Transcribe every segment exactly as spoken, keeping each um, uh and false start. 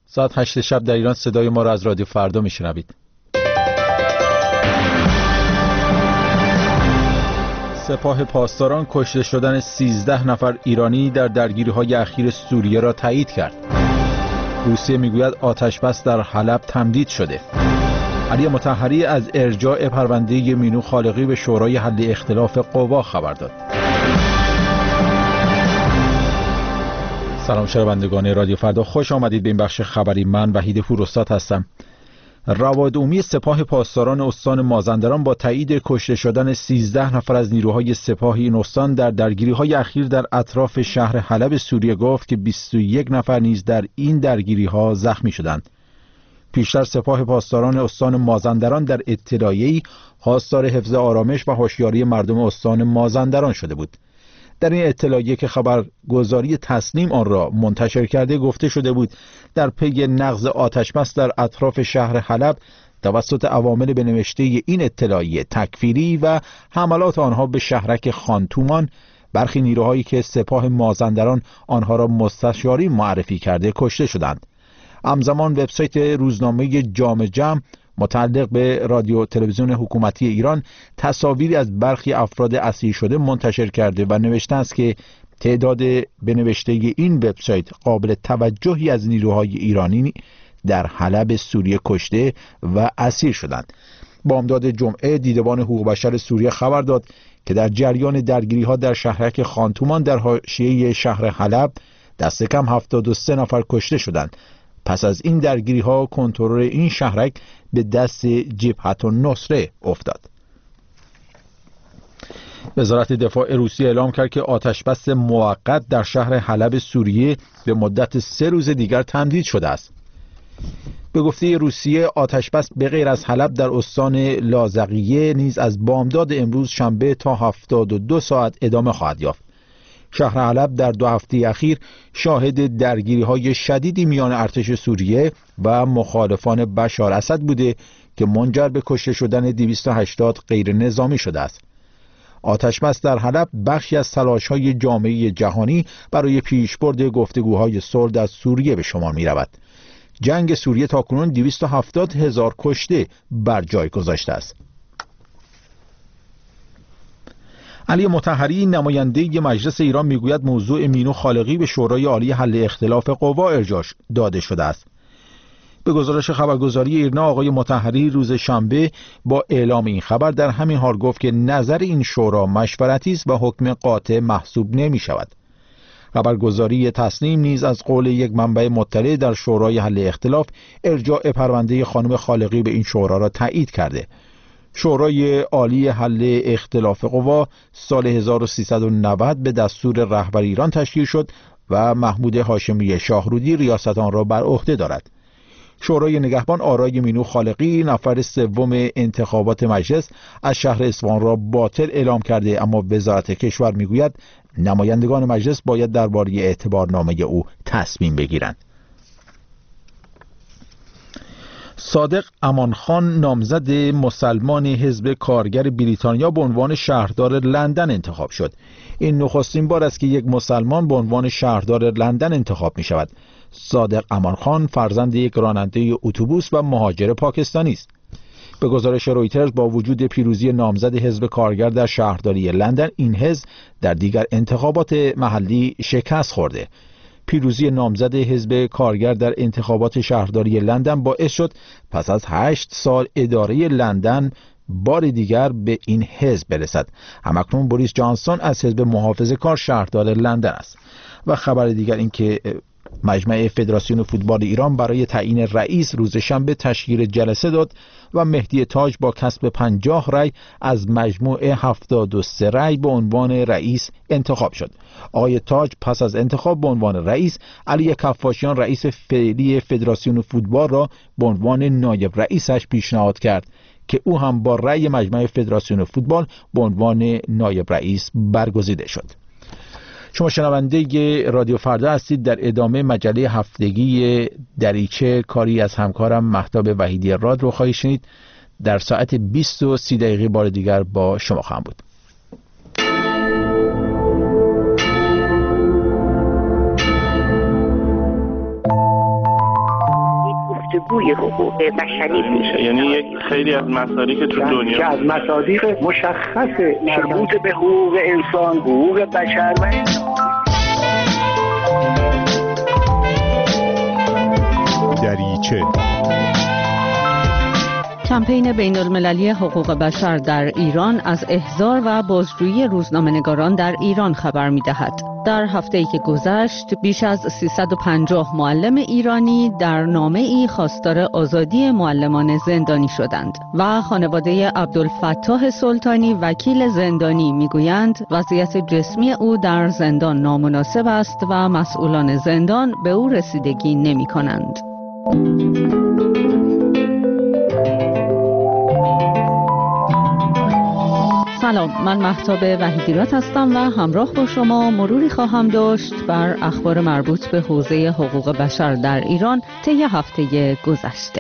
ساعت هشت شب در ایران صدای ما را از رادیو فردا میشنوید. سپاه پاسداران کشته شدن سیزده نفر ایرانی در درگیری‌های اخیر سوریه را تایید کرد. روسیه میگوید آتش بس در حلب تمدید شده. علی مطهری از ارجاع پرونده مینو خالقی به شورای حل اختلاف قوا خبر داد. سلام شنوندگان رادیو فردا، خوش آمدید به این بخش خبری. من وحید پوراستاد هستم. رواد عمومی سپاه پاسداران استان مازندران با تایید کشته شدن سیزده نفر از نیروهای سپاه این استان در درگیری‌های اخیر در اطراف شهر حلب سوریه گفت که بیست و یک نفر نیز در این درگیری‌ها زخمی شدند. پیشتر سپاه پاسداران استان مازندران در اطلاعیه‌ای خواستار حفظ آرامش و هوشیاری مردم استان مازندران شده بود. در این اطلاعیه که خبرگزاری تسنیم آن را منتشر کرده گفته شده بود در پی نقض آتش بس در اطراف شهر حلب توسط عوامل به نوشته این اطلاعیه تکفیری و حملات آنها به شهرک خانتومان، برخی نیروهایی که سپاه مازندران آنها را مستشاری معرفی کرده کشته شدند. همزمان وبسایت روزنامه جامع جمع متعلق به رادیو تلویزیون حکومتی ایران تصاویری از برخی افراد اسیر شده منتشر کرده و نوشته است که تعداد به نوشته این وبسایت قابل توجهی از نیروهای ایرانی در حلب سوریه کشته و اسیر شدند. بامداد جمعه دیدبان حقوق بشر سوریه خبر داد که در جریان درگیری‌ها در شهرک خانتومان در حاشیه شهر حلب دست کم هفتاد و سه نفر کشته شدند. پس از این درگیری‌ها کنترل این شهرک به دست جبهت النصره افتاد. وزارت دفاع روسیه اعلام کرد که آتش‌بس موقت در شهر حلب سوریه به مدت سه روز دیگر تمدید شده است. به گفته روسیه آتش‌بس به غیر از حلب در استان لاذقیه نیز از بامداد امروز شنبه تا هفتاد و دو ساعت ادامه خواهد یافت. شهر حلب در دو هفته اخیر شاهد درگیری‌های شدیدی میان ارتش سوریه و مخالفان بشار اسد بوده که منجر به کشته شدن دویست و هشتاد غیر نظامی شده است. آتش بس در حلب بخشی از تلاش‌های جامعه جهانی برای پیشبرد گفتگوهای صلح در سوریه به شمار می‌رود. جنگ سوریه تاکنون دویست و هفتاد هزار کشته بر جای گذاشته است. علی مطهری نماینده مجلس ایران میگوید موضوع مینو خالقی به شورای عالی حل اختلاف قوا ارجاع داده شده است. به گزارش خبرگزاری ایرنا آقای مطهری روز شنبه با اعلام این خبر در همین حال گفت که نظر این شورا مشورتی است و حکم قاطع محسوب نمی شود. خبرگزاری تسنیم نیز از قول یک منبع مطلع در شورای حل اختلاف ارجاع پرونده خانم خالقی به این شورا را تایید کرده. شورای عالی حل اختلاف قوا سال هزار و سیصد و نود به دستور رهبر ایران تشکیل شد و محمود هاشمی شاهرودی ریاست آن را بر عهده دارد. شورای نگهبان آرای مینو خالقی نفر سوم انتخابات مجلس از شهر اصفهان را باطل اعلام کرده، اما وزارت کشور میگوید نمایندگان مجلس باید درباره اعتبارنامه او تصمیم بگیرند. صادق امانخان نامزد مسلمان حزب کارگر بریتانیا به عنوان شهردار لندن انتخاب شد. این نخستین بار است که یک مسلمان به عنوان شهردار لندن انتخاب می شود. صادق امانخان فرزند یک راننده اتوبوس و مهاجر پاکستانی است. به گزارش رویترز با وجود پیروزی نامزد حزب کارگر در شهرداری لندن، این حزب در دیگر انتخابات محلی شکست خورده. پیروزی نامزد حزب کارگر در انتخابات شهرداری لندن باعث شد پس از هشت سال اداره لندن بار دیگر به این حزب برسد. همکنون بوریس جانسون از حزب محافظه‌کار شهردار لندن است. و خبر دیگر این که مجمع فدراسیون فوتبال ایران برای تعیین رئیس روز شنبه تشکیل جلسه داد و مهدی تاج با کسب پنجاه رأی از مجموع هفتاد و سه رأی به عنوان رئیس انتخاب شد. آقای تاج پس از انتخاب به عنوان رئیس علی کفاشیان رئیس فعلی فدراسیون فوتبال را به عنوان نایب رئیسش پیشنهاد کرد که او هم با رأی مجمع فدراسیون فوتبال به عنوان نایب رئیس برگزیده شد. شما شنونده رادیو فردا هستید. در ادامه مجله هفتگی دریچه کاری از همکارم مهتاب وحیدی راد رو خواهید شنید. در ساعت بیست و سی دقیقه بار دیگر با شما خواهم بود. گفتگوی حقوق بشری میشه. یعنی یک خیلی از مصادیق که تو دنیا که از مصادیق مشخص مربوط به حقوق انسان، حقوق بشر و دریچه. کمپین بین المللی حقوق بشر در ایران از احضار و بازجویی روزنامه‌نگاران در ایران خبر می‌دهد. در هفته‌ای که گذشت بیش از سیصد و پنجاه معلم ایرانی در نامه‌ای خواستار آزادی معلمان زندانی شدند و خانواده عبدالفتاح سلطانی وکیل زندانی می‌گویند وضعیت جسمی او در زندان نامناسب است و مسئولان زندان به او رسیدگی نمی‌کنند. سلام، من مهتاب وحیدیرات هستم و همراه با شما مروری خواهم داشت بر اخبار مربوط به حوزه حقوق بشر در ایران طی هفته گذشته.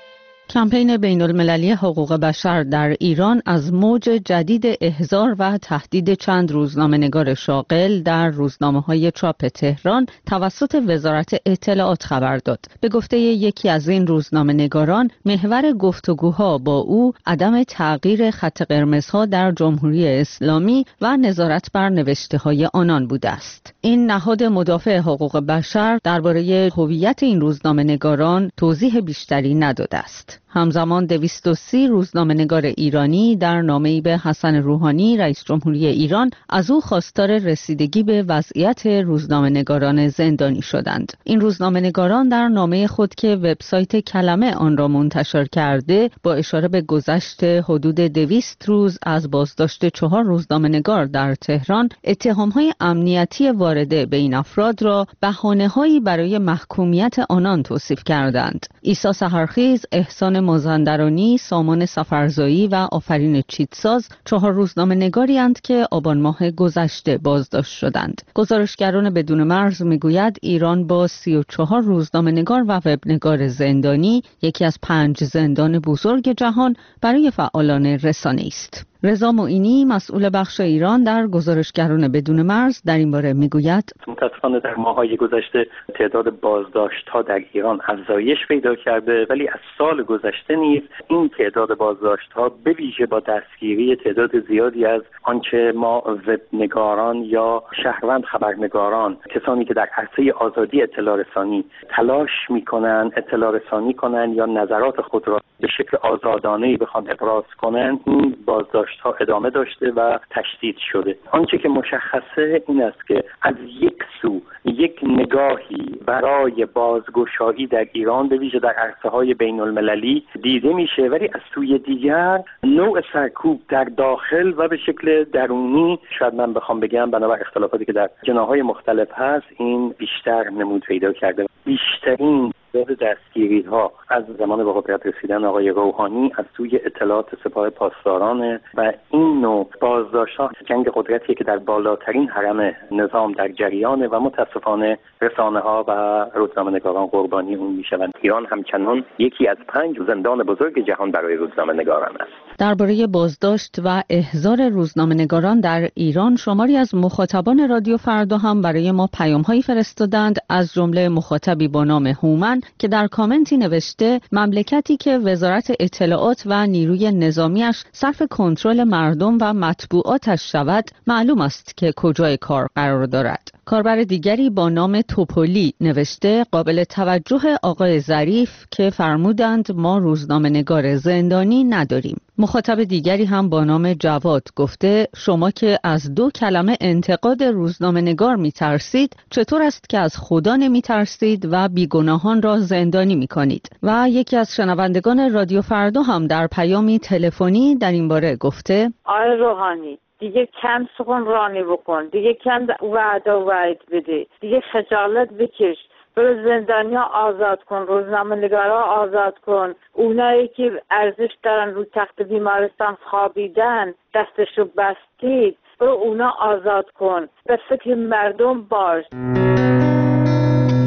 کمپین بین المللی حقوق بشر در ایران از موج جدید احضار و تهدید چند روزنامه‌نگار شاغل در روزنامه‌های چاپ تهران توسط وزارت اطلاعات خبر داد. به گفته یکی از این روزنامه‌نگاران، محور گفتگوها با او عدم تغییر خط قرمزها در جمهوری اسلامی و نظارت بر نوشته‌های آنان بوده است. این نهاد مدافع حقوق بشر درباره هویت این روزنامه‌نگاران توضیح بیشتری نداده است. همزمان دویست و سی روزنامه‌نگار ایرانی در نامه‌ای به حسن روحانی رئیس جمهوری ایران از او خواستار رسیدگی به وضعیت روزنامه‌نگاران زندانی شدند. این روزنامه‌نگاران در نامه خود که وبسایت کلمه آن را منتشر کرده با اشاره به گذشت حدود دویست روز از بازداشت چهار روزنامه‌نگار در تهران، اتهام‌های امنیتی وارده به این افراد را بهانه‌هایی برای محکومیت آنان توصیف کردند. عیسی سحرخیز، احسان مازندرانی، سامان سفرزایی و آفرین چیتساز چهار روزنامه‌نگاری اند که آبان ماه گذشته بازداشت شدند. گزارشگران بدون مرز میگوید ایران با سی و چهار روزنامه‌نگار و وبنگار زندانی یکی از پنج زندان بزرگ جهان برای فعالان رسانه است. رضا معینی، مسئول بخش ایران در گزارشگران بدون مرز، در این باره میگوید متاسفانه در ماه‌های گذشته تعداد بازداشت‌ها در ایران افزایش پیدا کرده، ولی از سال گذشته نیز این تعداد بازداشت‌ها به ویژه با دستگیری تعداد زیادی از آنچه ما وبنگاران یا شهروند خبرنگاران، کسانی که در عرصه آزادی اطلاع رسانی تلاش می‌کنند اطلاع رسانی کنند یا نظرات خود را به شکل آزادانه‌ای بخوان ابراز کنند، این بازداشت ها ادامه داشته و تشدید شده. آنچه که مشخصه این است که از یک سو یک نگاهی برای بازگشایی در ایران به ویژه در عرصه های بین المللی دیده میشه، ولی از سوی دیگر نوع سرکوب در داخل و به شکل درونی، شاید من بخوام بگم بنابر اختلافاتی که در جناح‌های مختلف هست، این بیشتر نمود پیدا کرده. بیشترین تعداد دستگیری ها از زمان به قدرت رسیدن آقای روحانی از سوی اطلاعات سپاه پاسداران و این نوع بازداشت ها جنگ قدرتیه که در بالاترین حرم نظام در جریانه و متاسفانه رسانه ها و روزنامه‌نگاران قربانی اون میشوند. ایران همچنان یکی از پنج زندان بزرگ جهان برای روزنامه‌نگاران است. درباره بازداشت و احضار روزنامه‌نگاران در ایران شماری از مخاطبان رادیو فردا هم برای ما پیام‌هایی فرستادند، از جمله مخاطبی با نام هومن که در کامنتی نوشته مملکتی که وزارت اطلاعات و نیروی نظامیش صرف کنترل مردم و مطبوعاتش شود، معلوم است که کجای کار قرار دارد. کاربر دیگری با نام توپولی نوشته قابل توجه آقای ظریف که فرمودند ما روزنامه‌نگار زندانی نداریم. مخاطب دیگری هم با نام جواد گفته شما که از دو کلمه انتقاد روزنامه‌نگار می‌ترسید، چطور است که از خدا نمی‌ترسید و بیگناهان را زندانی می‌کنید؟ و یکی از شنوندگان رادیو فردا هم در پیامی تلفنی در این باره گفته آقای روحانی دیگه کم سخنرانی بکن، دیگه کم وعده و وعید بده، دیگه خجالت بکش، برو زندانیا آزاد کن، روزنامه‌نگارا آزاد کن، اونایی که ارزش دارن رو تخت بیمارستان خوابیدن دستشو بستید، برو اونا آزاد کن، به فکر مردم باش.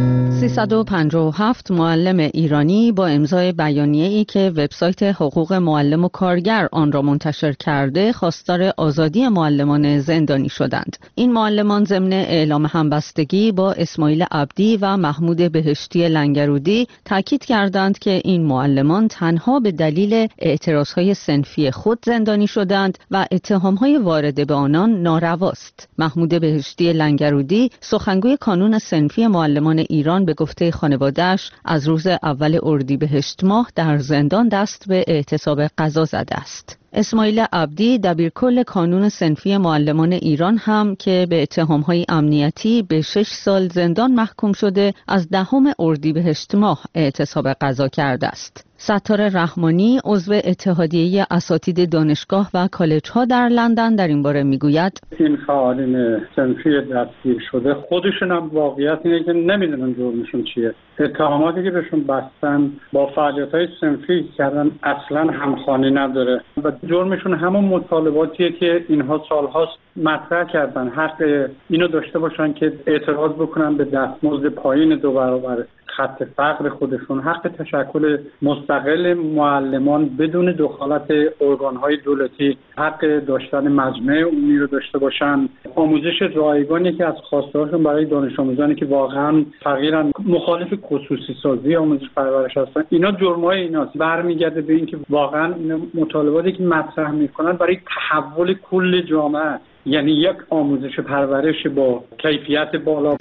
سیصد و پنجاه و هفت معلم ایرانی با امضای بیانیه‌ای که وبسایت حقوق معلم و کارگر آن را منتشر کرده خواستار آزادی معلمان زندانی شدند. این معلمان ضمن اعلام همبستگی با اسماعیل عبدی و محمود بهشتی لنگرودی تاکید کردند که این معلمان تنها به دلیل اعتراضهای صنفی خود زندانی شدند و اتهامهای وارده به آنان نارواست. محمود بهشتی لنگرودی سخنگوی کانون صنفی معلمان ایران به گفته خانواده‌اش از روز اول اردیبهشت ماه در زندان دست به اعتصاب قضا زده است. اسماعیل عبدی دبیرکل کانون صنفی معلمان ایران هم که به اتهام‌های امنیتی به شش سال زندان محکوم شده از دهم اردیبهشت ماه اعتصاب قضا کرده است. ستار رحمانی عضو اتحادیه اساتید دانشگاه و کالج‌ها در لندن در این باره میگوید این فعالین صنفی دستگیر شده خودشون هم واقعیت اینه که نمیدونن جرمشون چیه. اتهاماتی که بهشون بستن با فعالیت‌های صنفی کردن اصلا همخوانی نداره و جرمشون همون مطالباتیه که اینها سالهاست مطرح کردن. حق اینو داشته باشن که اعتراض بکنن به دستمزد پایین دو برابر خط فقر خودشون، حق تشکل مستقل معلمان بدون دخالت ارگان‌های دولتی، حق داشتن مجمع عمومی رو داشته باشن، آموزش رایگانی که از خواسته‌هاشون برای دانش آموزانی که واقعا فقیرن، مخالف خصوصی سازی آموزش پرورش هستن. اینا جرم‌های ایناست. برمیگرده به اینکه واقعا اینا مطالباتی که مطرح می‌کنن برای تحول کل جامعه، یعنی یک آموزش پرورش با کیفیت بالا.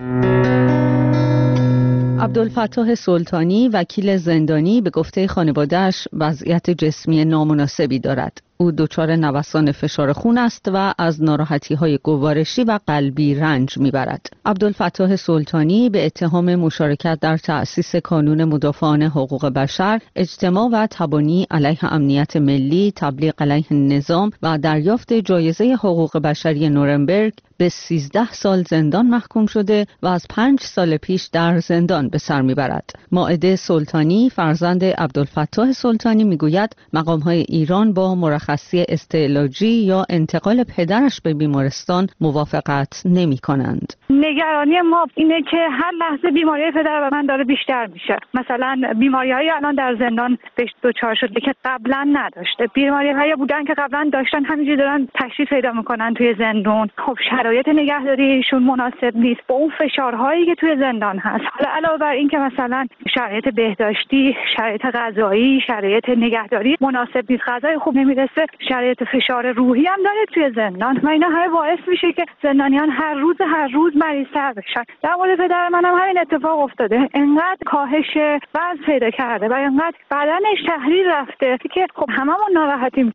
عبدالفتاح سلطانی وکیل زندانی به گفته خانواده‌اش وضعیت جسمی نامناسبی دارد. او دچار نوسان فشار خون است و از ناراحتی‌های گوارشی و قلبی رنج می‌برد. عبدالفتاح سلطانی به اتهام مشارکت در تأسیس کانون مدافعان حقوق بشر، اجتماع و تبانی علیه امنیت ملی، تبلیغ علیه نظام و دریافت جایزه حقوق بشری نورنبرگ به سیزده سال زندان محکوم شده و از پنج سال پیش در زندان به سر می‌برد. مائده سلطانی فرزند عبدالفتاح سلطانی می‌گوید مقام‌های ایران با مرخصی استعلاجی یا انتقال پدرش به بیمارستان موافقت نمی‌کنند. نگرانی ما اینه که هر لحظه بیماری پدر من داره بیشتر میشه. مثلا بیماری‌های الان در زندان بهش دچار شده که قبلا نداشته. بیماری‌های بودن که قبلا داشتن همینجوری دارن تشریف پیدا می‌کنن توی زندان. خب شرایط نگهداریشون مناسب نیست با اون فشارهایی که توی زندان هست. حالا علاوه بر این که مثلا شرایط بهداشتی، شرایط غذایی، شرایط نگهداری مناسب نیست، غذای خوب نمیرسه، شرایط فشار روحی هم داره توی زندان و اینا همه باعث میشه که زندانیان هر روز هر روز مریض‌تر بشن. در مورد پدر منم همین اتفاق افتاده. انقدر کاهش وزن پیدا کرده و انقدر بدنش تحریر رفته که خب هممون ناراحتیم.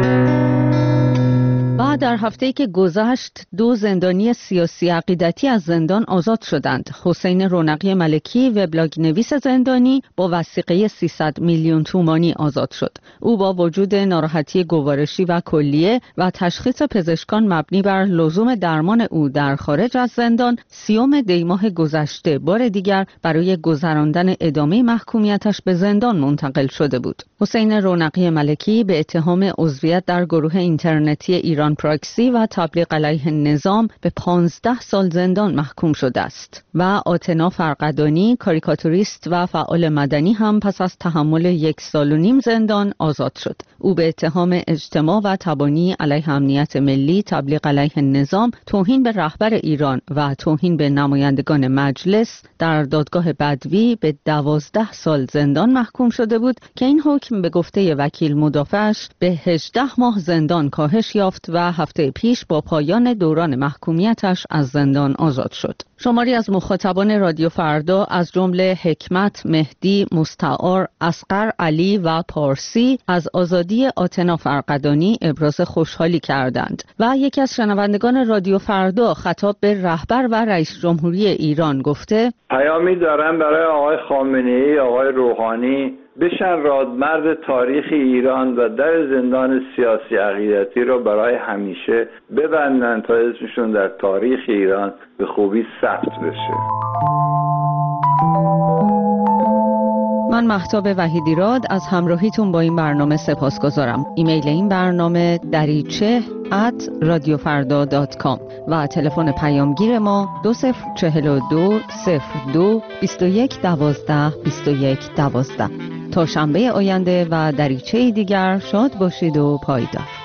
و در هفته‌ای که گذشت دو زندانی سیاسی عقیدتی از زندان آزاد شدند. حسین رونقی ملکی وبلاگ نویس زندانی با وثیقه سیصد میلیون تومانی آزاد شد. او با وجود ناراحتی گوارشی و کلیه و تشخیص پزشکان مبنی بر لزوم درمان او در خارج از زندان سیوم دی ماه گذشته بار دیگر برای گذراندن ادامه محکومیتش به زندان منتقل شده بود. حسین رونقی ملکی به اتهام عضویت در گروه اینترنتی ایران پراکسی و تبلیغ علیه نظام به پانزده سال زندان محکوم شده است و آتنا فرقدانی کاریکاتوریست و فعال مدنی هم پس از تحمل یک سال و نیم زندان آزاد شد. او به اتهام اجتماع و تبانی علیه امنیت ملی، تبلیغ علیه نظام، توهین به رهبر ایران و توهین به نمایندگان مجلس در دادگاه بدوی به دوازده سال زندان محکوم شده بود که این حکم به گفته وکیل مدافعش به هجده ماه زندان کاهش یافت و هفته پیش با پایان دوران محکومیتش از زندان آزاد شد. شماری از مخاطبان رادیو فردا از جمله حکمت، مهدی، مستعار، اصغر علی و پارسی از آزادی آتنا فرقدانی ابراز خوشحالی کردند و یکی از شنوندگان رادیو فردا خطاب به رهبر و رئیس جمهوری ایران گفته پیامی دارم برای آقای خامنه‌ای، آقای روحانی، بشن رادمرد تاریخ ایران و در زندان سیاسی عقیدتی رو برای همیشه ببندن تا اسمشون در تاریخ ایران به خوبی ثبت بشه. من من مهتاب وحیدیراد از همراهیتون با این برنامه سپاسگزارم. ایمیل این برنامه دریچه ات رادیو فردا دات کام و تلفن پیامگیر ما دو صفر چهل و دو صفر دو بیست و یک دوازده بیست و یک دوازده. تا شنبه آینده و دریچه دیگر شاد باشید و پایدار.